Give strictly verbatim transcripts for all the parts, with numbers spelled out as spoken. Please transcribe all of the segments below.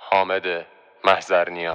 حامد محضرنیا.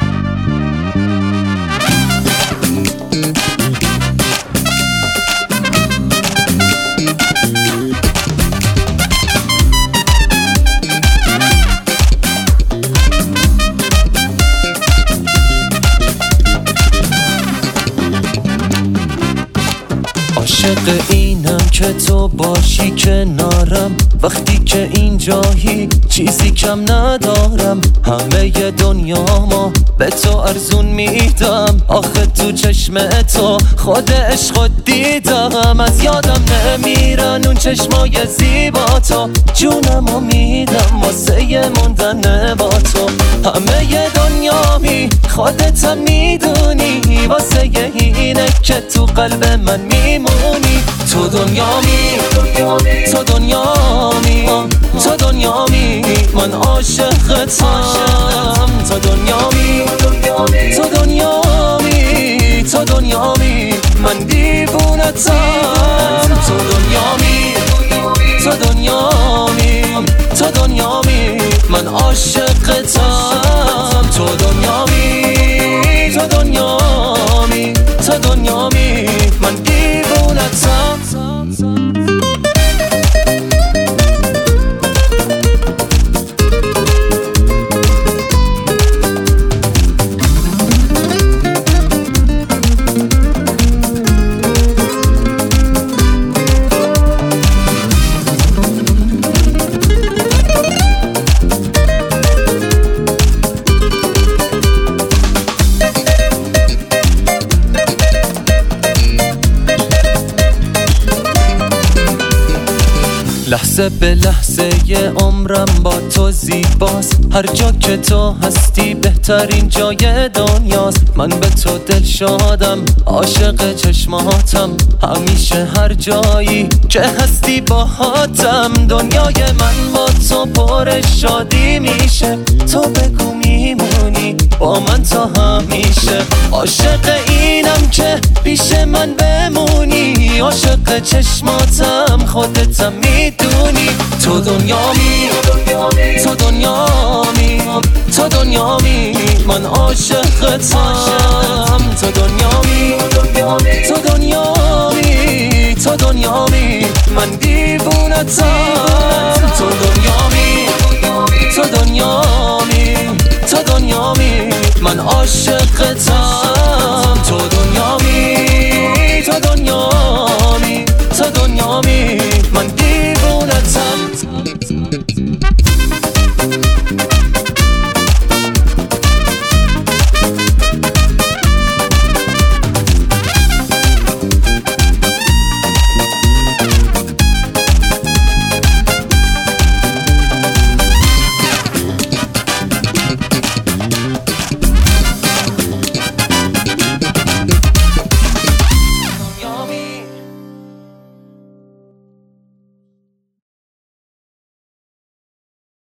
عاشق اینم که تو باشی کنارم، وقتی که اینجایی چیزی کم ندارم. همه دنیا ما به تو ارزون میدم، آخه تو چشم تو خود عشق دیدم. از یادم نمیرن اون چشمای زیبا تو، جونمو میدم واسه موندن با تو. همه دنیا می خودتم میدونی، واسه اینه که تو قلب من میمونی. تو دنیا می تو دنیا می تو دنیا می من عاشقتم. تو دنیا می تو دنیا می تو دنیا می من دیوونتم. تو دنیا می تو دنیا می تو دنیا می من عاشقتم. تو دنیا می تو دنیا می تو دنیا می من دیوونتم. لحظه به لحظه ی عمرم با تو زیباست، هر جا که تو هستی بهترین جای دنیاست. من به تو دل شادم، عاشق چشماتم، همیشه هر جایی که هستی باهاتم. دنیای من با تو پر شادی میشه، تو بگو میمونی با من تا همیشه. عاشق اینم که پیش من بمونی، عاشق چشماتم خودتم میدونی. تو دنیا می تو دنیا می تو دنیا می من عاشقتم. تو دنیا می تو دنیا می تو دنیا می من دیوونتم. تو دنیا می تو دنیا می تو دنیا می من عاشقتم.